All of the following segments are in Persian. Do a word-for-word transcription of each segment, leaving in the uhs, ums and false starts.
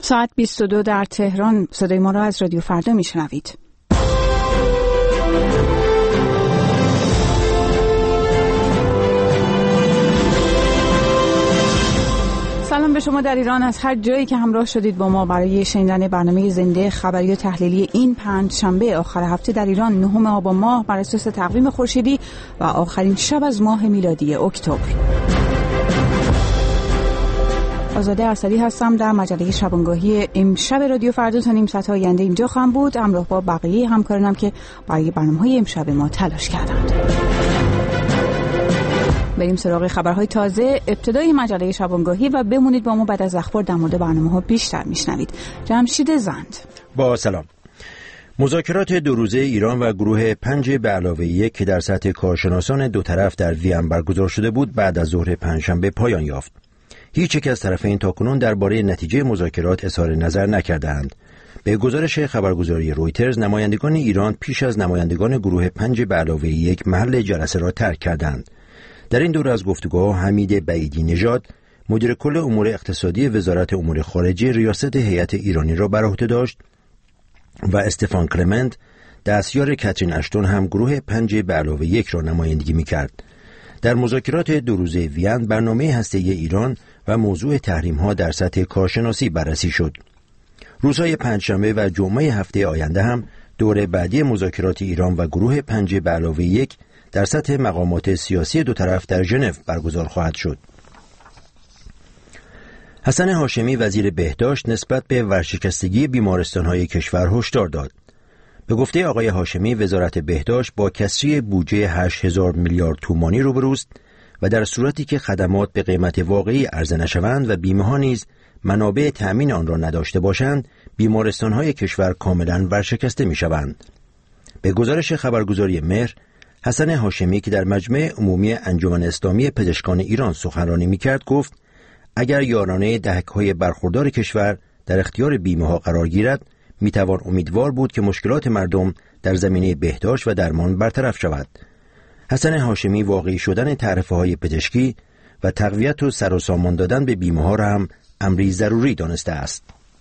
ساعت بیست و دو در تهران. صدای ما را از رادیو فردا میشنوید. سلام به شما در ایران از هر جایی که همراه شدید با ما برای شنیدن برنامه زنده خبری و تحلیلی این پنج شنبه آخر هفته در ایران نهم آبان ماه بر اساس تقویم خورشیدی و آخرین شب از ماه میلادی اکتبر. آزاده ارسلی هستم. در مجله شبانگاهی امشب رادیو فردا تا نیم ساعت آینده اینجا خواهم بود، همراه با بقیه همکارانم که برای برنامه‌های امشب ما تلاش کردند. بریم سراغ خبرهای تازه ابتدای مجله شبانگاهی و بمونید با ما. بعد از اخبار در مورد برنامه‌ها بیشتر میشنوید. جمشید زند با سلام. مذاکرات دو روزه ایران و گروه پنج به علاوه یک که در سطح کارشناسان دو طرف در وین برگزار شده بود بعد از ظهر پنجشنبه پایان یافت. هیچ یک از طرفین تاکنون درباره نتیجه مذاکرات اظهار نظر نکردند. به گزارش خبرگزاری رویترز نمایندگان ایران پیش از نمایندگان گروه پنج به علاوه یک محل جلسه را ترک کردند. در این دور از گفتگوها حمید بعیدی نژاد مدیر کل امور اقتصادی وزارت امور خارجه ریاست هیئت ایرانی را بر عهده داشت و استفان کلمنت دستیار کاترین اشتون هم گروه پنج به علاوه یک را نمایندگی می‌کرد. در مذاکرات دو روزه وین برنامه هسته‌ای ایران و موضوع تحریم‌ها در سطح کارشناسی بررسی شد. روزهای پنجشنبه و جمعه هفته آینده هم دور بعدی مذاکرات ایران و گروه پنج به علاوه یک در سطح مقامات سیاسی دو طرف در ژنو برگزار خواهد شد. حسن هاشمی وزیر بهداشت نسبت به ورشکستگی بیمارستان‌های کشور هشدار داد. به گفته آقای هاشمی وزارت بهداشت با کسری بودجه هشت هزار میلیارد تومانی روبروست و در صورتی که خدمات به قیمت واقعی عرضه نشوند و بیمه‌ها نیز منابع تأمین آن را نداشته باشند، بیمارستان‌های کشور کاملاً ورشکسته می‌شوند. به گزارش خبرگزاری مهر، حسن هاشمی که در مجمع عمومی انجمن اسلامی پزشکان ایران سخنرانی می‌کرد گفت اگر یارانه دهک‌های برخوردار کشور در اختیار بیمه‌ها قرار گیرد می‌توان امیدوار بود که مشکلات مردم در زمینه بهداشت و درمان برطرف شود. حسن هاشمی واقعی شدن تعرفه‌های پزشکی و تقویت و سر و سامان دادن به بیمه‌ها را هم امری ضروری دانسته است.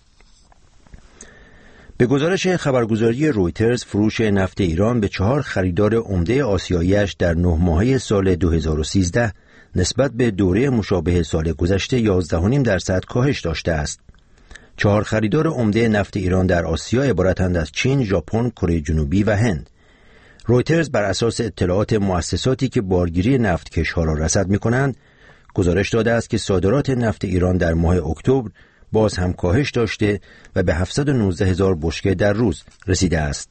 به گزارش خبرگزاری رویترز فروش نفت ایران به چهار خریدار عمده آسیایی‌اش در نه ماهه سال دو هزار و سیزده نسبت به دوره مشابه سال گذشته یازده و نیم درصد کاهش داشته است. چهار خریدار عمده نفت ایران در آسیا عبارتند از چین، ژاپن، کره جنوبی و هند. رویترز بر اساس اطلاعات مؤسساتی که بارگیری نفت کشها را رصد می‌کنند گزارش داده است که صادرات نفت ایران در ماه اکتبر باز هم کاهش داشته و به هفتصد و نوزده هزار بشکه در روز رسیده است.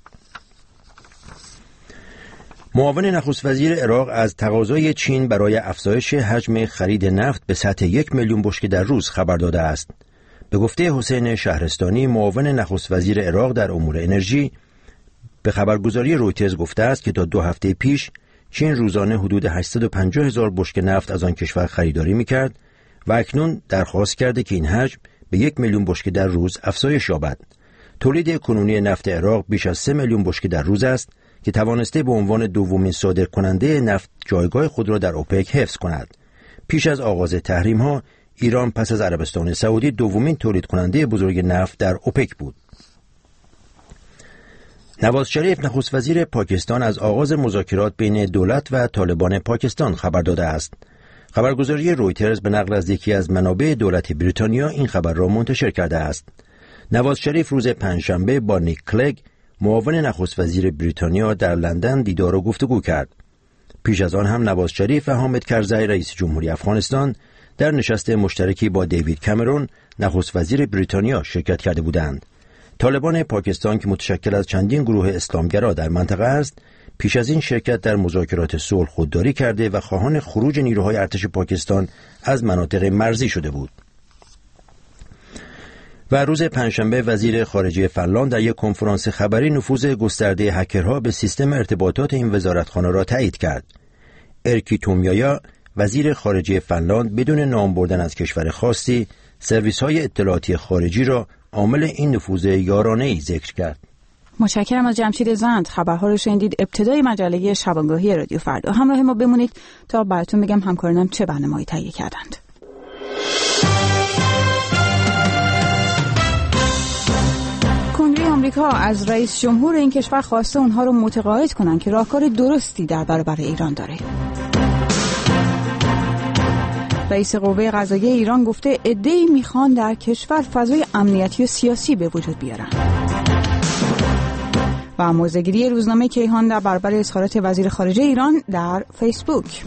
معاون نخست وزیر عراق از تقاضای چین برای افزایش حجم خرید نفت به سطح یک میلیون بشکه در روز خبر داده است. به گفته حسین شهرستانی معاون نخست وزیر عراق در امور انرژی به خبرگزاری رویترز گفته است که تا دو هفته پیش چین روزانه حدود هشتصد و پنجاه هزار بشکه نفت از آن کشور خریداری می‌کرد و اکنون درخواست کرده که این حجم به یک میلیون بشکه در روز افزایش یابد. تولید کنونی نفت عراق بیش از سه میلیون بشکه در روز است که توانسته به عنوان دومین صادرکننده نفت جایگاه خود را در اوپک حفظ کند. پیش از آغاز تحریم‌ها ایران پس از عربستان سعودی دومین تولید کننده بزرگ نفت در اوپک بود. نواز شریف نخست وزیر پاکستان از آغاز مذاکرات بین دولت و طالبان پاکستان خبر داده است. خبرگزاری رویترز به نقل از یکی از منابع دولت بریتانیا این خبر را منتشر کرده است. نواز شریف روز پنجشنبه با نیک کلگ معاون نخست وزیر بریتانیا در لندن دیدار و گفتگو کرد. پیش از آن هم نواز شریف و حامد کرزی رئیس جمهوری افغانستان در نشست مشترکی با دیوید کامرون نخست وزیر بریتانیا شرکت کرده بودند. طالبان پاکستان که متشکل از چندین گروه اسلامگرا در منطقه است، پیش از این شرکت در مذاکرات صلح خودداری کرده و خواهان خروج نیروهای ارتش پاکستان از مناطق مرزی شده بود. و روز پنجشنبه وزیر خارجه فنلاند در یک کنفرانس خبری نفوذ گسترده هکرها به سیستم ارتباطات این وزارتخانه را تایید کرد. ارکی تومیایا وزیر خارجه فنلاند بدون نام بردن از کشور خاصی سرویس‌های اطلاعاتی خارجی را عامل این نفوذ یارانه‌ای ذکر کرد. متشکرم از جمشید زند. خبرها رو شنیدید. ابتدای مجله شبانگاهی رادیو فردا. همراه ما بمونید تا براتون بگم همکارانم چه برنامه‌ای تهیه کردند. آمریکا از رئیس جمهور این کشور خواسته اونها رو متقاعد کنن که راهکار درستی در برابر ایران داره. رئیس قوه قضاییه ایران گفته عده‌ای میخوان در کشور فضای امنیتی و سیاسی به وجود بیارن. و موضع‌گیری روزنامه کیهان در برابر اظهارات وزیر خارجه ایران در فیسبوک.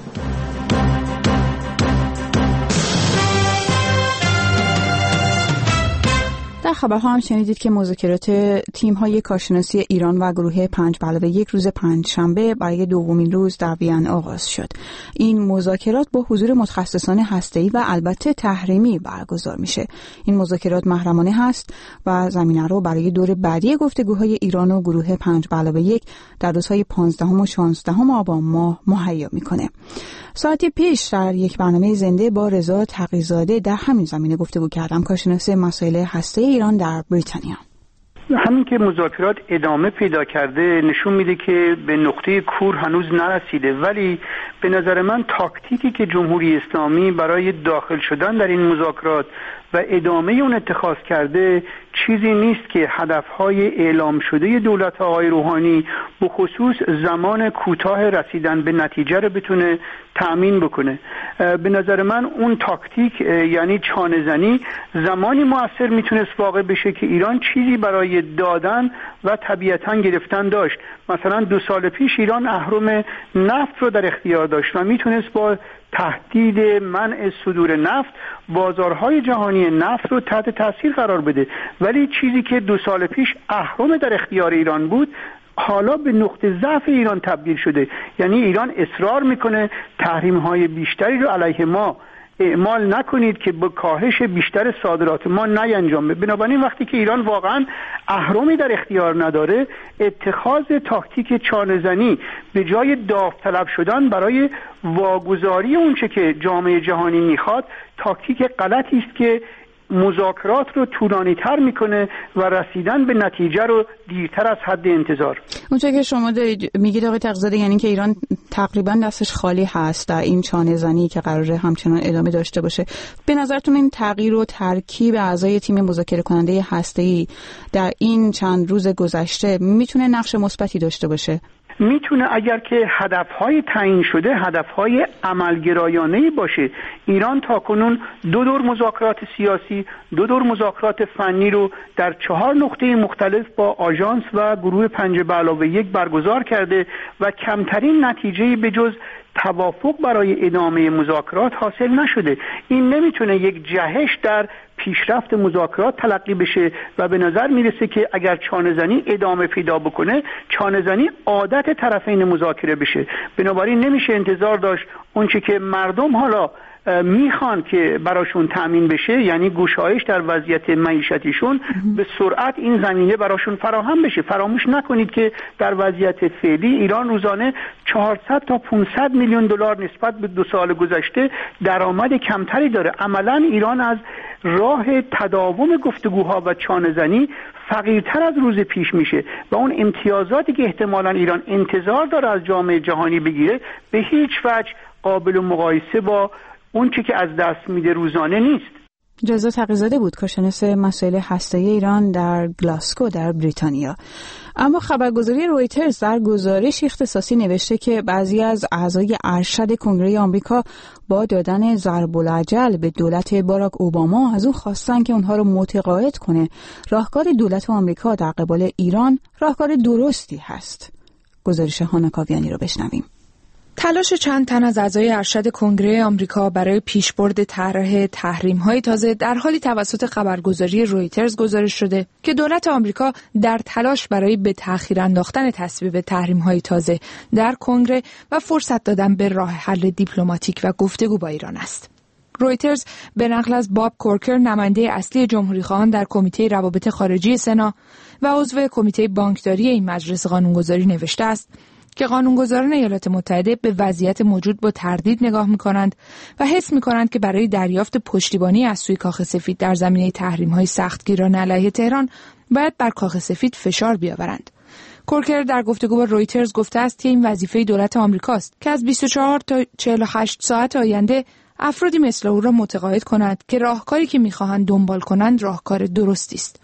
در خبرها هم شنیدید که مذاکرات تیم‌های کارشناسی ایران و گروه پنج به علاوه یک روز پنجشنبه برای دومین روز در وین آغاز شد. این مذاکرات با حضور متخصصان هسته‌ای و البته تحریمی برگزار میشه. این مذاکرات محرمانه هست و زمینه رو برای دور بعدی گفتگوهای ایران و گروه پنج به علاوه یک در روزهای پانزدهم و شانزدهم آبان ماه مهیا میکنه. ساعتی پیش در یک برنامه زنده با رضا تقی‌زاده در همین زمینه گفتگو کردم، کارشناس مسائل هسته‌ای ایران در بریتانیا. همین که مذاکرات ادامه پیدا کرده نشون میده که به نقطه کور هنوز نرسیده، ولی به نظر من تاکتیکی که جمهوری اسلامی برای داخل شدن در این مذاکرات و ادامه اون اتخاذ کرده چیزی نیست که هدفهای اعلام شده دولت آقای روحانی به خصوص زمان کوتاه رسیدن به نتیجه رو بتونه تأمین بکنه. به نظر من اون تاکتیک یعنی چانه زنی زمانی مؤثر میتونست واقع بشه که ایران چیزی برای دادن و طبیعتاً گرفتن داشت. مثلا دو سال پیش ایران اهرم نفت رو در اختیار داشت و میتونست با تهدید منع صدور نفت بازارهای جهانی نفت رو تحت تاثیر قرار بده، ولی چیزی که دو سال پیش اهرم در اختیار ایران بود حالا به نقطه ضعف ایران تبدیل شده. یعنی ایران اصرار میکنه تحریم‌های بیشتری رو علیه ما اعمال نکنید که با کاهش بیشتر صادرات ما نینجامه. بنابراین وقتی که ایران واقعا اهرمی در اختیار نداره، اتخاذ تاکتیک چانه‌زنی به جای داوطلب شدن برای واگذاری اونچه که جامعه جهانی میخواد تاکتیک غلطی است که مذاکرات رو طولانی تر میکنه و رسیدن به نتیجه رو دیرتر از حد انتظار. اونچه که شما دارید میگید آقای تقی‌زاده یعنی که ایران تقریبا دستش خالی هست در این چانه زنی که قراره همچنان ادامه داشته باشه. به نظرتون این تغییر و ترکیب اعضای تیم مذاکره کننده هسته‌ای در این چند روز گذشته میتونه نقش مثبتی داشته باشه؟ میتونه اگر که هدفهای تعیین شده هدفهای عملگرایانه‌ای باشه. ایران تاکنون دو دور مذاکرات سیاسی، دو دور مذاکرات فنی رو در چهار نقطه مختلف با آژانس و گروه پنج به علاوه یک برگزار کرده و کمترین نتیجه‌ای به جز توافق برای ادامه مذاکرات حاصل نشده. این نمیتونه یک جهش در پیشرفت مذاکرات تلقی بشه و به نظر میرسه که اگر چانه‌زنی ادامه پیدا بکنه چانه‌زنی عادت طرفین مذاکره بشه. بنابراین نمیشه انتظار داشت اونچه که مردم حالا میخوان که براشون تأمین بشه، یعنی گشایش در وضعیت معیشتیشون، به سرعت این زمینه براشون فراهم بشه. فراموش نکنید که در وضعیت فعلی ایران روزانه چهارصد تا پانصد میلیون دلار نسبت به دو سال گذشته درآمد کمتری داره. عملاً ایران از راه تداوم گفتگوها و چانه‌زنی فقیرتر از روز پیش میشه و اون امتیازاتی که احتمالاً ایران انتظار داره از جامعه جهانی بگیره به هیچ وجه قابل مقایسه با اون چی که از دست میده روزانه نیست. رضا تقی‌زاده بود، کارشناس مسائل هسته‌ای ایران در گلاسکو در بریتانیا. اما خبرگزاری رویترز در گزارش اختصاصی نوشته که بعضی از اعضای ارشد کنگره آمریکا با دادن ضرب الاجل به دولت باراک اوباما از او خواستن که اونها رو متقاعد کنه راهکار دولت آمریکا در قبال ایران راهکار درستی هست. گزارش هانا کاویانی رو بشنویم. تلاش چند تن از اعضای ارشد کنگره آمریکا برای پیشبرد طرح تحریم‌های تازه در حالی توسط خبرگزاری رویترز گزارش شده که دولت آمریکا در تلاش برای به تأخیر انداختن تصویب تحریم‌های تازه در کنگره و فرصت دادن به راه حل دیپلماتیک و گفتگو با ایران است. رویترز به نقل از باب کورکر، نماینده اصلی جمهوری‌خواهان در کمیته روابط خارجی سنا و عضو کمیته بانکداری این مجلس قانونگذاری نوشته است که قانونگذاران ایالات متحده به وضعیت موجود با تردید نگاه می‌کنند و حس می‌کنند که برای دریافت پشتیبانی از سوی کاخ سفید در زمینه تحریم‌های سختگیرانه علیه تهران باید بر کاخ سفید فشار بیاورند. کورکر در گفتگو با رویترز گفته است که این وظیفه دولت آمریکاست که از بیست و چهار تا چهل و هشت ساعت آینده افرادی مثل او را متقاعد کند که راهکاری که می‌خواهند دنبال کنند راهکار درستی است.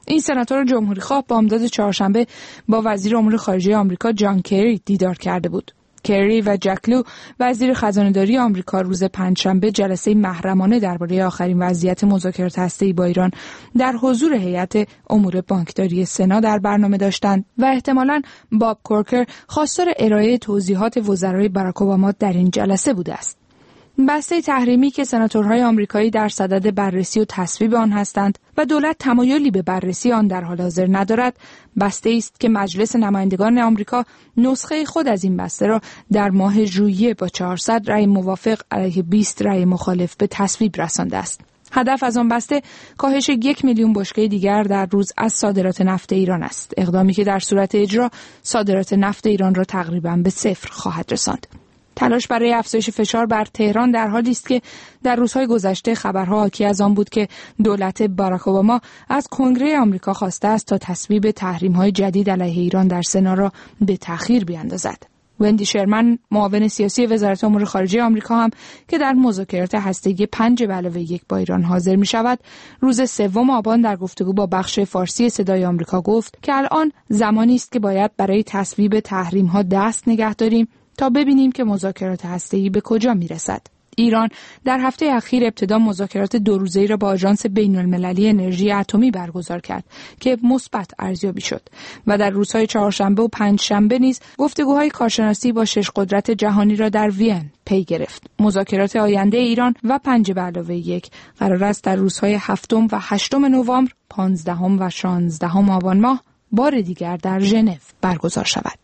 این سناتور جمهوری‌خواه بامداد چهارشنبه با وزیر امور خارجه آمریکا جان کری دیدار کرده بود. کری و جک لو وزیر خزانه‌داری آمریکا روز پنجشنبه جلسه محرمانه درباره آخرین وضعیت مذاکرات هسته‌ای با ایران در حضور هیئت امور بانکداری سنا در برنامه داشتند و احتمالاً باب کورکر خواستار ارائه توضیحات وزرای باراک اوباما در این جلسه بوده است. بسته تحریمی که سناتورهای آمریکایی در صدد بررسی و تصویب آن هستند و دولت تمایلی به بررسی آن در حال حاضر ندارد، بسته است که مجلس نمایندگان آمریکا نسخه خود از این بسته را در ماه ژوئیه با چهارصد رأی موافق علیه بیست رأی مخالف به تصویب رسانده است. هدف از آن بسته کاهش یک میلیون بشکه دیگر در روز از صادرات نفت ایران است، اقدامی که در صورت اجرا صادرات نفت ایران را تقریباً به صفر خواهد رساند. تلاش برای افزایش فشار بر تهران در حالی است که در روزهای گذشته خبرها حاکی از آن بود که دولت باراک اوباما از کنگره آمریکا خواسته است تا تصویب تحریم‌های جدید علیه ایران در سنا را به تأخیر بیاندازد. وندی شرمن، معاون سیاسی وزارت امور خارجه آمریکا هم که در مذاکرات هسته‌ای پنج به علاوه یک با ایران حاضر می شود، روز سوم آبان در گفتگو با بخش فارسی صدای آمریکا گفت که الان زمانی است که باید برای تصویب تحریم‌ها دست نگه داریم تا ببینیم که مذاکرات هسته‌ای به کجا میرسد. ایران در هفته اخیر ابتدا مذاکرات دو روزه‌ای را با آژانس بین‌المللی انرژی اتمی برگزار کرد که مثبت ارزیابی شد و در روزهای چهارشنبه و پنجشنبه نیز گفتگوهای کارشناسی با شش قدرت جهانی را در وین پی گرفت. مذاکرات آینده ایران و پنج به علاوه یک قرار است در روزهای هفتم و هشتم نوامبر، پانزدهم و شانزدهم آبان ماه بار دیگر در ژنو برگزار شود.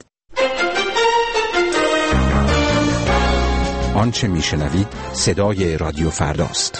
آنچه میشنوید صدای رادیو فرداست.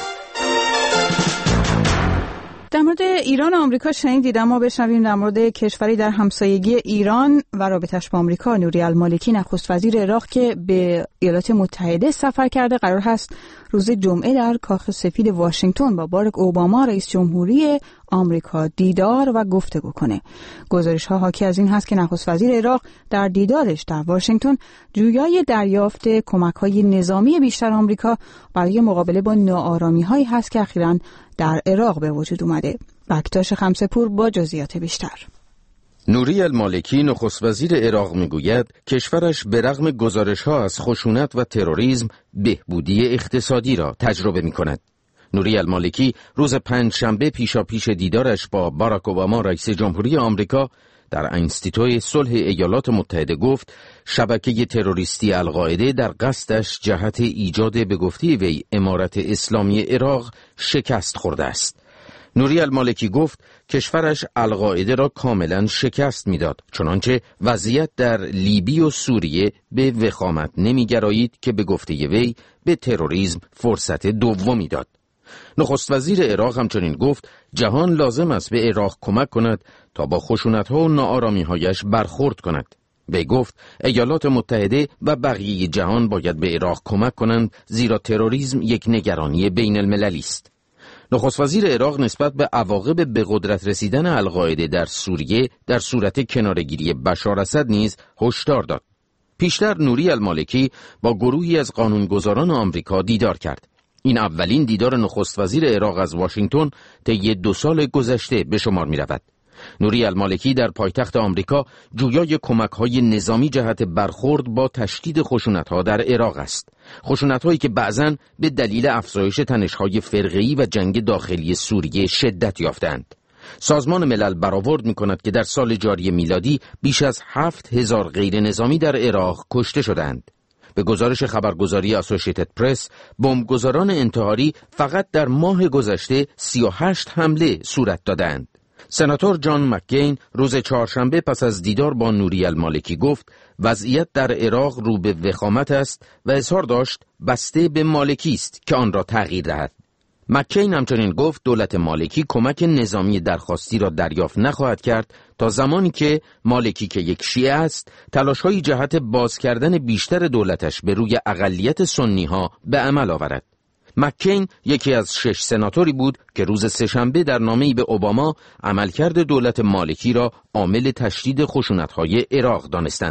در مورد ایران و آمریکا شنیدید، اما بشنویم در مورد کشوری در همسایگی ایران و رابطش با آمریکا. نوری المالکی، نخست وزیر عراق که به ایالات متحده سفر کرده، قرار هست روز جمعه در کاخ سفید واشنگتن با باراک اوباما رئیس جمهوری آمریکا دیدار و گفتگو کنه. گزارش ها حاکی از این هست که نخست وزیر عراق در دیدارش در واشنگتن جویای دریافت کمک های نظامی بیشتر آمریکا برای مقابله با ناآرامی هایی هست که اخیراً در عراق به وجود اومده. بکتاش خمسه‌پور با جزئیات بیشتر. نوری المالکی نخست وزیر عراق میگوید کشورش به رغم گزارش‌ها از خشونت و تروریسم بهبودی اقتصادی را تجربه می‌کند. نوری المالکی روز پنجشنبه پیشاپیش دیدارش با باراک اوباما رئیس جمهوری آمریکا در انستیتوی صلح ایالات متحده گفت شبکه تروریستی القاعده در قصدش جهت ایجاد به گفته وی امارت اسلامی عراق شکست خورده است. نوری المالکی گفت کشورش القاعده را کاملا شکست میداد، چنانچه وضعیت در لیبی و سوریه به وخامت نمیگرایید که به گفته وی به تروریسم فرصت دومی داد. نخست وزیر عراق همچنین گفت جهان لازم است به عراق کمک کند تا با خشونت‌ها و ناآرامی‌هایش برخورد کند. وی گفت ایالات متحده و بقیه جهان باید به عراق کمک کنند، زیرا تروریسم یک نگرانی بین المللی است. نخست وزیر عراق نسبت به عواقب به قدرت رسیدن القاعده در سوریه در صورت کناره‌گیری بشار اسد نیز هشدار داد. پیشتر نوری المالکی با گروهی از قانونگذاران آمریکا دیدار کرد. این اولین دیدار نخست وزیر عراق از واشنگتن طی دو سال گذشته به شمار می رود. نوری المالکی در پایتخت آمریکا جویای کمک‌های نظامی جهت برخورد با تشدید خشونت‌ها در عراق است. خشونت‌هایی که بعضاً به دلیل افزایش تنش‌های فرقه‌ای و جنگ داخلی سوریه شدت یافتند. سازمان ملل برآورد می‌کند که در سال جاری میلادی بیش از هفت هزار غیر نظامی در عراق کشته شدند. به گزارش خبرگزاری اسوسییتد پرس، بمبگذاران انتحاری فقط در ماه گذشته سی و هشت حمله صورت دادند. سناتور جان مککین روز چهارشنبه پس از دیدار با نوری المالکی گفت وضعیت در عراق رو به وخامت است و اظهار داشت بسته به مالکی است که آن را تغییر دهد. مککین همچنین گفت دولت مالکی کمک نظامی درخواستی را دریافت نخواهد کرد تا زمانی که مالکی که یک شیعه است تلاش‌های جهت باز کردن بیشتر دولتش به روی اقلیت سنی‌ها به عمل آورد. مککین یکی از شش سناتوری بود که روز سه‌شنبه در نامه‌ای به اوباما عملکرد دولت مالکی را عامل تشدید خشونت‌های عراق دانستند.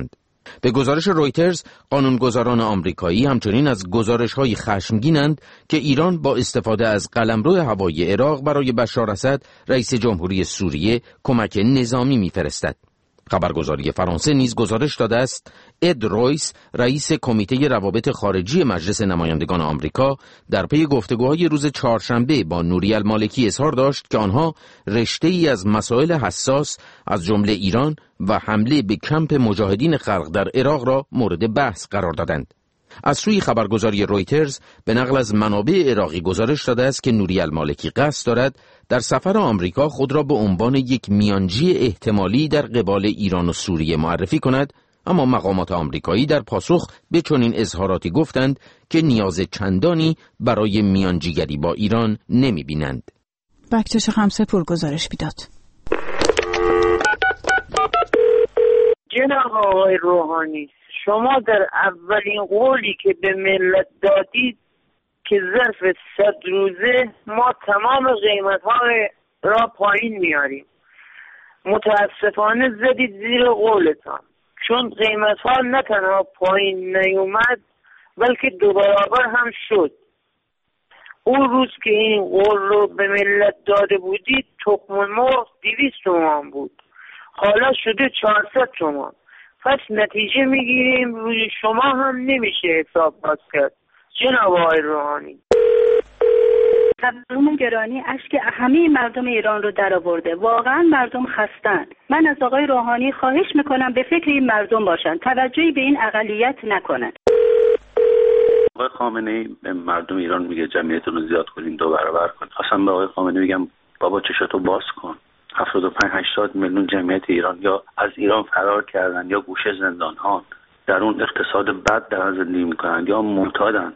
به گزارش رویترز، قانونگذاران آمریکایی همچنین از گزارش‌های خشمگینند که ایران با استفاده از قلمرو هوایی عراق برای بشار اسد رئیس جمهوری سوریه کمک نظامی می‌فرستد. خبرگزاری فرانسه نیز گزارش داده است اد رویس، رئیس کمیته روابط خارجی مجلس نمایندگان آمریکا، در پی گفتگوهای روز چهارشنبه با نوری المالکی اظهار داشت که آنها رشته‌ای از مسائل حساس از جمله ایران و حمله به کمپ مجاهدین خلق در عراق را مورد بحث قرار دادند. از سوی خبرگزاری رویترز به نقل از منابع عراقی گزارش داده است که نوری المالکی قصد دارد در سفر آمریکا خود را به عنوان یک میانجی احتمالی در قبال ایران و سوریه معرفی کند، اما مقامات آمریکایی در پاسخ به چنین اظهاراتی گفتند که نیاز چندانی برای میانجیگری با ایران نمی‌بینند. بکتش خمسه پور گزارش می‌داد. جناب آقای روحانی، شما در اولین قولی که به ملت دادید که ظرف صد روزه ما تمام قیمت‌ها را پایین میاریم، متاسفانه زدید زیر قولتان، چون قیمت‌ها نه تنها پایین نیومد بلکه دو برابر هم شد. اون روز که این قول رو به ملت داده بودید تخم مرغ دویست تومان بود، حالا شده چهارصد تومان. پس نتیجه میگیریم روی شما هم نمیشه حساب باز کرد. جناب آقای روحانی، تورم گرانی اشک همه مردم ایران رو در آورده. واقعا مردم خستن. من از آقای روحانی خواهش میکنم به فکر این مردم باشن، توجهی به این اقلیت نکنن. آقای خامنه‌ای به مردم ایران میگه جمعیتون رو زیاد کنین، دو برابر کن. اصلا به آقای خامنه‌ای میگم بابا چشاتو باز کن. هفتاد و پنج هشتاد میلیون جمعیت ایران یا از ایران فرار کردن یا گوشه زندان‌ها، در اون اقتصاد بد در زندگی میکنن یا معتادن.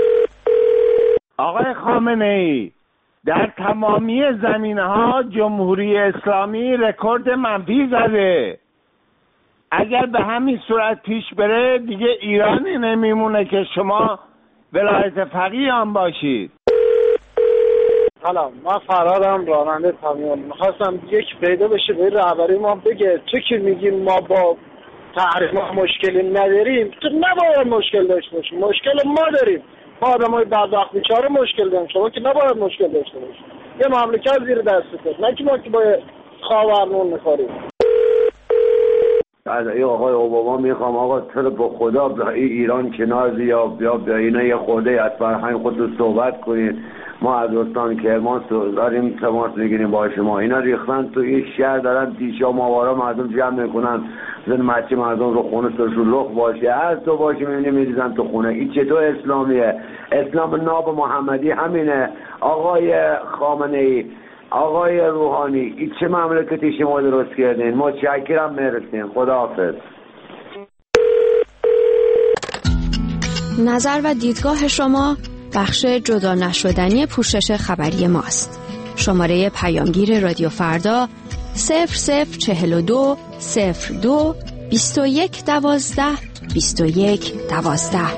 آقای خامنه‌ای، در تمامی زمینه‌ها جمهوری اسلامی رکورد منفی زده. اگر به همین صورت پیش بره دیگه ایرانی نمیمونه که شما ولایت فقیه هم باشید. سلام، من فرادم راننده کامیون. میخواستم یک پیدا بشه به رهبری ما بگه تو که میگیم ما با تحریم مشکلی نداریم، تو نباید مشکل داشته باشیم. مشکل ما داریم، ما آدمای بدبخت بیچاره مشکل داریم، شما که نباید مشکل داشته باشیم. یه مملکت زیر دستت، نه که ما که با خاورمون میخوریم. از ای آقای اوباما میخوام آقا تو با خدا با ایران کنار بیا بیا بیا اینا یه خورده از فرهنگ خودتون صحبت کنید. ما از دوستان کرمان داریم تماس میگیریم با شما. اینا ریختن تو این شهر دارن دیشا ماوارا مردم جمع میکنن، زن مچی مردم رو خونه سرشون لخ باشه از تو باشه میبینی میریزن تو خونه. این چطور اسلامیه؟ اسلام ناب محمدی همینه. آقای خامنه‌ای، آقای روحانی، این چه مملکتی شما درست کردین؟ متشکرم، مرسیم، خداحافظ. نظر و دیدگاه شما بخش جدا نشدنی پوشش خبری ماست. شماره پیامگیر رادیو فردا صفر صفر چهل و دو صفر دو بیست و یک دوازده بیست و یک دوازده.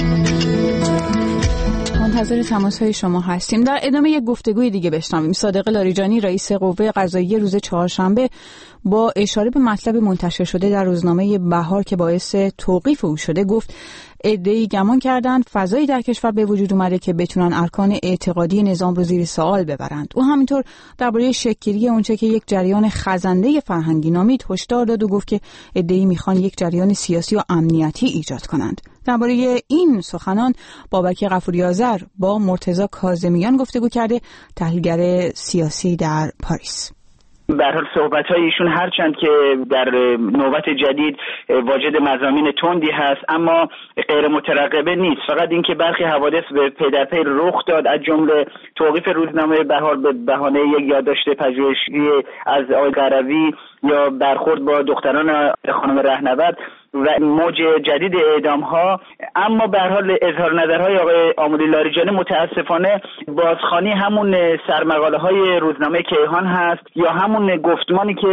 منتظر تماس‌های شما هستیم. در ادامه یک گفتگوی دیگه بشنویم. صادق لاریجانی، رئیس قوه قضاییه، روز چهارشنبه با اشاره به مطلب منتشر شده در روزنامه بهار که باعث توقیف او شده گفت عده‌ای گمان کردند فضایی در کشور به وجود اومده که بتونن ارکان اعتقادی نظام رو زیر سوال ببرند. او همینطور درباره شکل‌گیری اونچه که یک جریان خزنده فرهنگی نامید هشدار داد و گفت که عده‌ای میخوان یک جریان سیاسی و امنیتی ایجاد کنند. درباره این سخنان بابک غفوری آذر با مرتضی کاظمیان گفتگو کرده، تحلیلگر سیاسی در پاریس. به هر حال صحبت‌های ایشون هرچند که در نوبت جدید واجد مضامین تندی هست اما غیر مترقبه نیست، فقط اینکه برخی حوادث به پی در پی رخ داد، از جمله توقیف روزنامه بهار به بهانه یک یادداشت پژوهشی از آقای قروی یا برخورد با دختران خانم رهنورد و موج جدید اعدام ها. اما به هر حال اظهار نظرهای آقای آملی لاریجانی متاسفانه بازخوانی همون سرمقاله های روزنامه کیهان هست یا همون گفتمانی که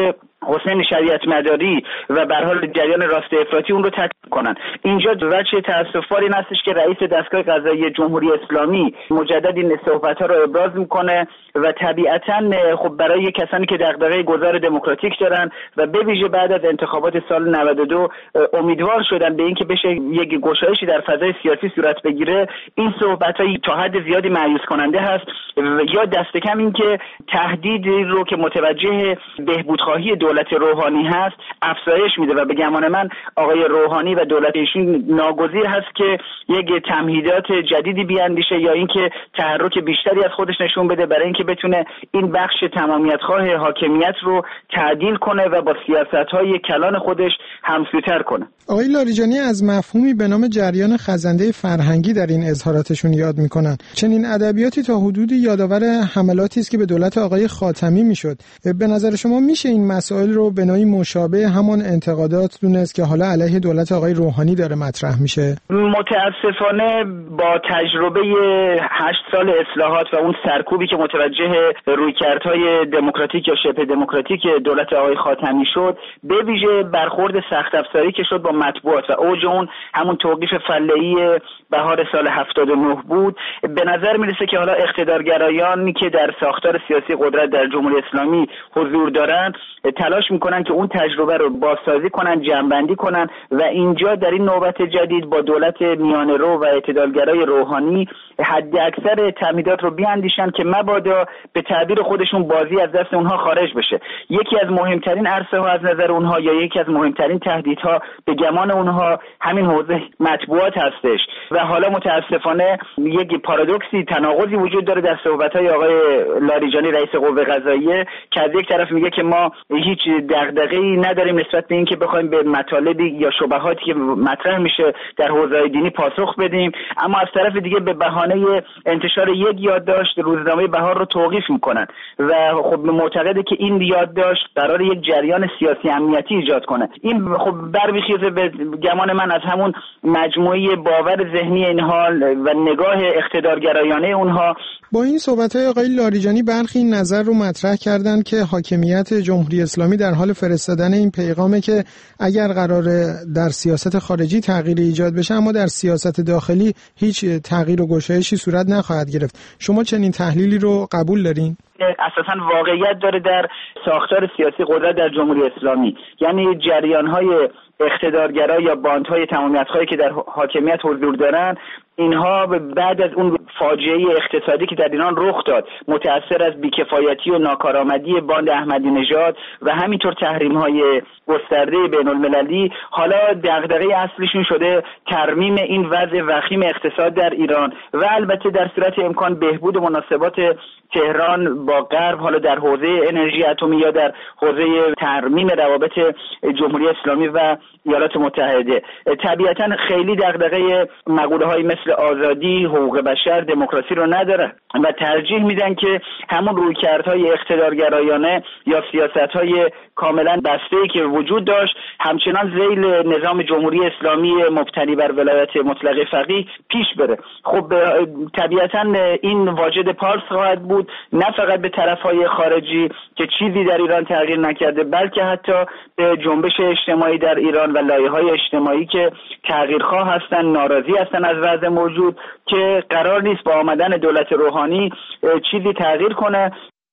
حسین شریعت مداری و به هر حال جریان راست افراطی اون رو تکذیب کنن. اینجا وجه تاسف‌بار این هستش که رئیس دستگاه قضایی جمهوری اسلامی مجدد این صحبت‌ها رو ابراز میکنه و طبیعتاً خب برای کسانی که دغدغه گذار دموکراتیک دارن و به ویژه بعد از انتخابات سال نود و دو امیدوار شدن به اینکه بشه یک گشایشی در فضای سیاسی صورت بگیره، این صحبت‌ها تا حد زیادی مایوس کننده هست یا دست کم این که تهدید رو که متوجه بهبودخواهی دولت روحانی هست افزایش میده و به گمان من آقای روحانی و دولت ایشون ناگزیر هست که یک تمهیدات جدیدی بیاندیشه یا اینکه تحرک بیشتری از خودش نشون بده برای اینکه بتونه این بخش تمامیت‌خواه حاکمیت رو تعدیل کنه و با سیاست‌های کلان خودش همسوتر کنه. آقای لاریجانی از مفهومی به نام جریان خزنده فرهنگی در این اظهاراتشون یاد میکنن. چنین ادبیاتی تا حدودی یادآور حملاتی است که به دولت آقای خاتمی میشد. به نظر شما میشه این مسائل رو به نوعی مشابه همان انتقادات دونست که حالا علیه دولت آقای روحانی داره مطرح میشه؟ متاسفانه با تجربه هشت سال اصلاحات و اون سرکوبی که متوجه رویکردهای دموکراتیک یا شبه دموکراتیک دولت آقای خاتمی شد، به ویژه برخورد سخت افزاری که شد با مطبوعات و اوج اون همون توقیف فله‌ای بهار سال هفتاد و نه بود، به نظر میرسه که حالا اقتدارگرایانی که در ساختار سیاسی قدرت در جمهوری اسلامی حضور دارن تلاش میکنن که اون تجربه رو بازسازی کنن، جمع‌بندی کنن و اینجا در این نوبت جدید با دولت میانه‌رو و اعتدالگرای روحانی حد اکثر تمهیدات رو بیاندیشن که مبادا به تعبیر خودشون بازی از دست اونها خارج بشه. یکی از مهمترین عرصه ها از نظر اونها یا یکی از مهمترین تهدیدها به گمان اونها همین حوزه مطبوعات هستش و حالا متاسفانه یک پارادوکسی تناقضی وجود داره در صحبت‌های آقای لاریجانی رئیس قوه قضاییه که از یک طرف میگه که ما هیچ دغدغه‌ای نداریم نسبت به اینکه بخوایم به مطالبی یا شبهاتی که مطرح میشه در حوزه دینی پاسخ بدیم، اما از طرف دیگه به بهانه انتشار یک یادداشت روزنامه بهار رو توقیف میکنن و خب معتقده که این یادداشت قرار یک جریان سیاسی امنیتی ایجاد کنه. این خب برمیخیزه به گمان من از همون مجموعه باور ذهنی اینها و نگاه اقتدارگرایانه اونها. با این صحبت‌های آقای لاریجانی برخی این نظر رو مطرح کردن که حاکمیت جمهوری اسلامی در حال فرستادن این پیغامه که اگر قراره در سیاست خارجی تغییری ایجاد بشه اما در سیاست داخلی هیچ تغییر و گشایشی صورت نخواهد گرفت. شما چنین تحلیلی رو قبول دارین؟ اساساً واقعیت داره در ساختار سیاسی قدرت در جمهوری اسلامی، یعنی جریان‌های اقتدارگرا یا باندهای تمامیت‌خواهی که در حاکمیت حضور دارن، اینها بعد از اون فاجعه اقتصادی که در ایران رخ داد متأثر از بیکفایتی و ناکارآمدی باند احمدی نژاد و همینطور تحریم‌های گسترده بین المللی، حالا دغدغه اصلیشون شده ترمیم این وضع وخیم اقتصاد در ایران و البته در صورت امکان بهبود مناسبات تهران با غرب، حالا در حوزه انرژی اتمی یا در حوزه ترمیم روابط جمهوری اسلامی و ایالات متحده. طبیعتاً خیلی دغدغه مقوله‌های مثل آزادی، حقوق بشر، دموکراسی رو نداره و ترجیح میدن که همون رویکردهای اقتدارگرایانه یا سیاست‌های کاملا بسته‌ای که وجود داشت همچنان ذیل نظام جمهوری اسلامی مبتنی بر ولایت مطلقه فقیه پیش بره. خب طبیعتاً این واجد پارس خواهد بود نه فقط به طرف‌های خارجی که چیزی در ایران تغییر نکرده، بلکه حتی به جنبش اجتماعی در ایران و لایه‌های اجتماعی که تغییرخواه هستن، ناراضی هستن از وضع موجود که قرار نیست با آمدن دولت روحانی چیزی تغییر کنه.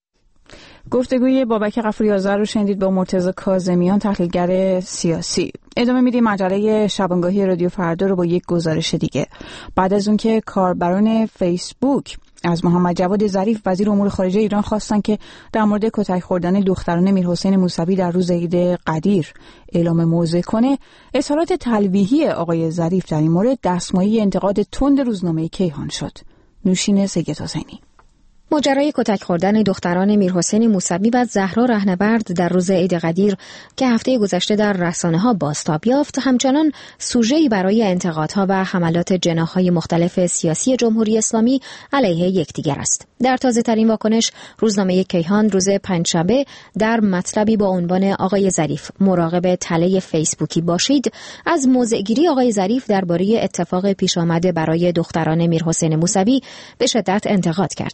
گفتگوی بابک غفوری آذر رو شنیدید با مرتضی کاظمیان، تحلیلگر سیاسی. ادامه میدیم مجله شبانگاهی رادیو فردا رو با یک گزارش دیگه. بعد از اون که کاربران فیسبوک از محمد جواد ظریف وزیر امور خارجه ایران خواستن که در مورد کتک خوردن دختران میرحسین موسوی در روز عید قدیر اعلام موضع کنه، اظهارات تلویحی آقای ظریف در این مورد دستمایه انتقاد تند روزنامه کیهان شد. نوشین سید حسینی. ماجرای کتک خوردن دختران میرحسین موسوی و زهرا رهنورد در روز عید قدیر که هفته گذشته در رسانه‌ها بازتاب یافت، همچنان سوژه‌ای برای انتقادها و حملات جناح‌های مختلف سیاسی جمهوری اسلامی علیه یکدیگر است. در تازه‌ترین واکنش، روزنامه کیهان روز پنجشنبه در مطلبی با عنوان آقای ظریف مراقب تله فیسبوکی باشید، از موضع‌گیری آقای ظریف درباره اتفاق پیش آمده برای دختران میرحسین موسوی به شدت انتقاد کرد. محمد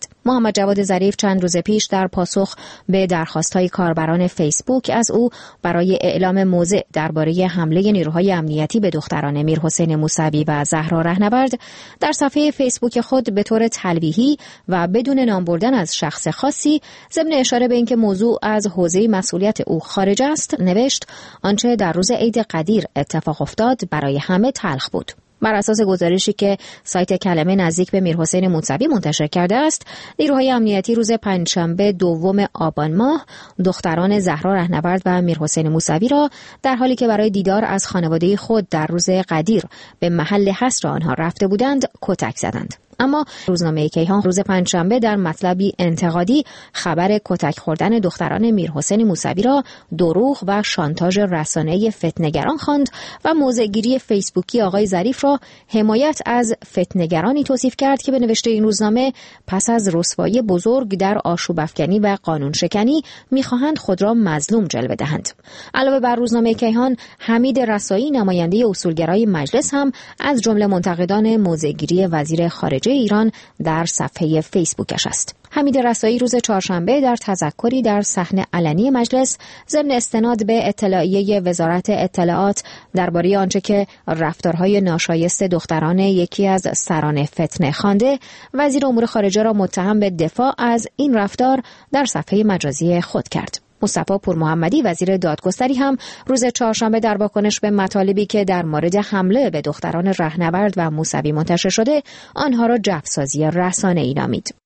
محمد جواد ظریف چند روز پیش در پاسخ به درخواست‌های کاربران فیسبوک از او برای اعلام موضع درباره حمله نیروهای امنیتی به دختران میرحسین موسوی و زهرا رهنورد در صفحه فیسبوک خود به طور تلویحی و بدون نام بردن از شخص خاصی ضمن اشاره به اینکه موضوع از حوزه مسئولیت او خارج است نوشت: آنچه در روز عید قدیر اتفاق افتاد برای همه تلخ بود. بر اساس گزارشی که سایت کلمه نزدیک به میرحسین موسوی منتشر کرده است، نیروهای امنیتی روز پنجشنبه دوم آبان ماه دختران زهرا رهنورد و میرحسین موسوی را در حالی که برای دیدار از خانواده خود در روز قدیر به محل حصر آنها رفته بودند کتک زدند. اما روزنامه کیهان روز پنجشنبه در مطلبی انتقادی خبر کتک خوردن دختران میرحسین موسوی را دروغ و شانتاژ رسانه‌ای فتنه‌گران خواند و موضع‌گیری فیسبوکی آقای ظریف را حمایت از فتنه‌گرانی توصیف کرد که به نوشته این روزنامه پس از رسوایی بزرگ در آشوب افکنی و قانون شکنی می‌خواهند خود را مظلوم جلوه دهند. علاوه بر روزنامه کیهان، حمید رسایی نماینده اصولگرای مجلس هم از جمله منتقدان موضع‌گیری وزیر خارجه ایران در صفحه فیسبوکش است. حمید رسایی روز چهارشنبه در تذکری در صحن علنی مجلس ضمن استناد به اطلاعیه وزارت اطلاعات درباره آنچه که رفتارهای ناشایست دختران یکی از سران فتنه خوانده، وزیر امور خارجه را متهم به دفاع از این رفتار در صفحه مجازی خود کرد. مصطفی پورمحمدی وزیر دادگستری هم روز چهارشنبه در واکنش به مطالبی که در مورد حمله به دختران رهنورد و موسوی منتشر شده، آنها را جفسازی رسانه‌ای نامید.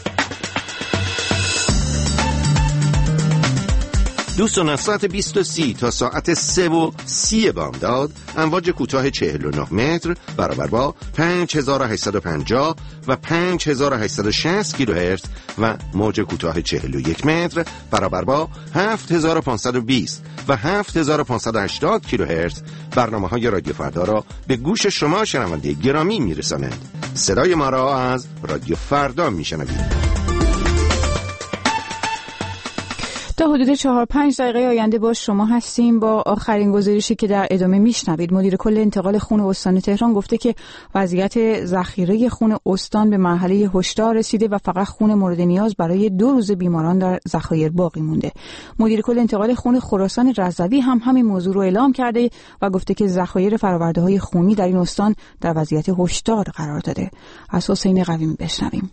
دوستان، از ساعت بیست و سی تا ساعت سه و سی بامداد امواج کوتاه چهل و نه متر برابر با پنج هزار و هشتصد و پنجاه و پنج هزار و هشتصد و شصت کیلوهرتز و موج کوتاه چهل و یک متر برابر با هفت هزار و پانصد و بیست و هفت هزار و پانصد و هشتاد کیلوهرتز برنامه های رادیو فردا را به گوش شما شنونده گرامی میرسانند. صدای ما را از رادیو فردا میشنوید. تا حدود چهار پنج دقیقه آینده با شما هستیم با آخرین گزارشی که در ادامه میشنوید. مدیر کل انتقال خون استان تهران گفته که وضعیت ذخیره خون استان به مرحله هشدار رسیده و فقط خون مورد نیاز برای دو روز بیماران در ذخایر باقی مونده. مدیر کل انتقال خون خراسان رضوی هم همین موضوع رو اعلام کرده و گفته که ذخایر فرآورده‌های خونی در این استان در وضعیت هشدار قرار داده. از حسین قویمی بشنویم.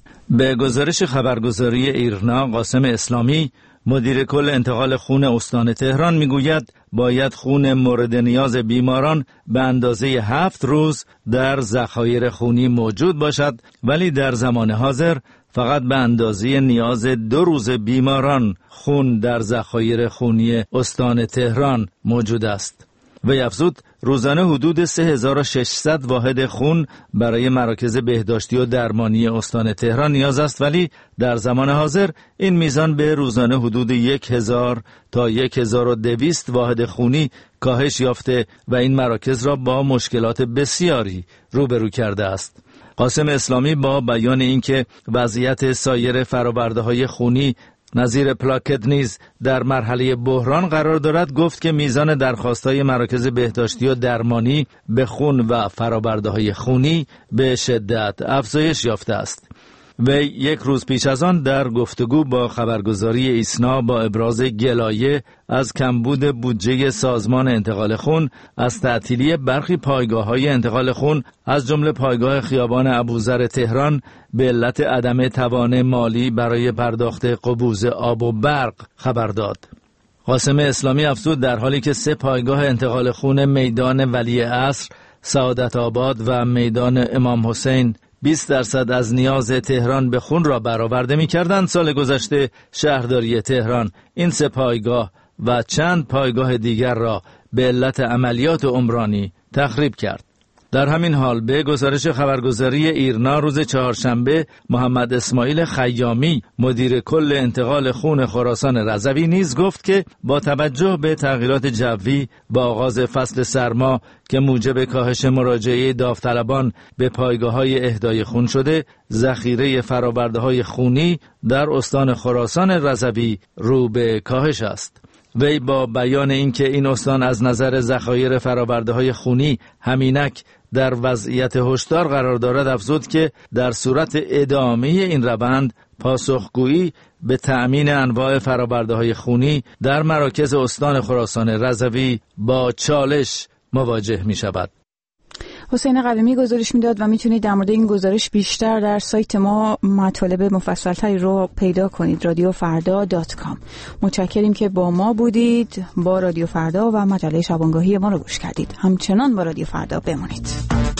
به گزارش خبرگزاری ایرنا، قاسم اسلامی مدیر کل انتقال خون استان تهران میگوید باید خون مورد نیاز بیماران به اندازه هفت روز در ذخایر خونی موجود باشد، ولی در زمان حاضر فقط به اندازه نیاز دو روز بیماران خون در ذخایر خونی استان تهران موجود است. و افزود روزانه حدود سه هزار و ششصد واحد خون برای مراکز بهداشتی و درمانی استان تهران نیاز است، ولی در زمان حاضر این میزان به روزانه حدود یک هزار تا یک هزار و دویست واحد خونی کاهش یافته و این مراکز را با مشکلات بسیاری روبرو کرده است. قاسم اسلامی با بیان اینکه وضعیت سایر فرآورده‌های خونی نظیر پلاکت نیز در مرحله بحران قرار دارد، گفت که میزان درخواست‌های مراکز بهداشتی و درمانی به خون و فرآورده‌های خونی به شدت افزایش یافته است. وی یک روز پیش از آن در گفتگو با خبرگزاری ایسنا با ابراز گلایه از کمبود بودجه سازمان انتقال خون از تعطیلی برخی پایگاه‌های انتقال خون از جمله پایگاه خیابان ابوذر تهران به علت عدم توان مالی برای پرداخت قبوز آب و برق خبر داد. قاسم اسلامی افزود در حالی که سه پایگاه انتقال خون میدان ولی عصر، سعادت آباد و میدان امام حسین بیست درصد از نیاز تهران به خون را برآورده می‌کردند، سال گذشته شهرداری تهران این سه پایگاه و چند پایگاه دیگر را به علت عملیات عمرانی تخریب کرد. در همین حال به گزارش خبرگزاری ایرنا روز چهارشنبه، محمد اسماعیل خیامی مدیر کل انتقال خون خراسان رضوی نیز گفت که با توجه به تغییرات جوی با آغاز فصل سرما که موجب کاهش مراجعه داوطلبان به پایگاه‌های اهدای خون شده، ذخیره فرآورده‌های خونی در استان خراسان رضوی رو به کاهش است. وی با بیان اینکه این استان از نظر ذخایر فرآورده‌های خونی همینک در وضعیت هشدار قرار دارد افزود که در صورت ادامه این روند پاسخگویی به تأمین انواع فرآورده‌های خونی در مراکز استان خراسان رضوی با چالش مواجه می شود. حسین قویمی گزارش میداد و میتونید در مورد این گزارش بیشتر در سایت ما مطالب مفصل‌تری رو پیدا کنید رادیو فردا دات کام. متشکریم که با ما بودید، با رادیو فردا و مجله شبانگاهی ما رو گوش کردید. همچنان با رادیو فردا بمانید.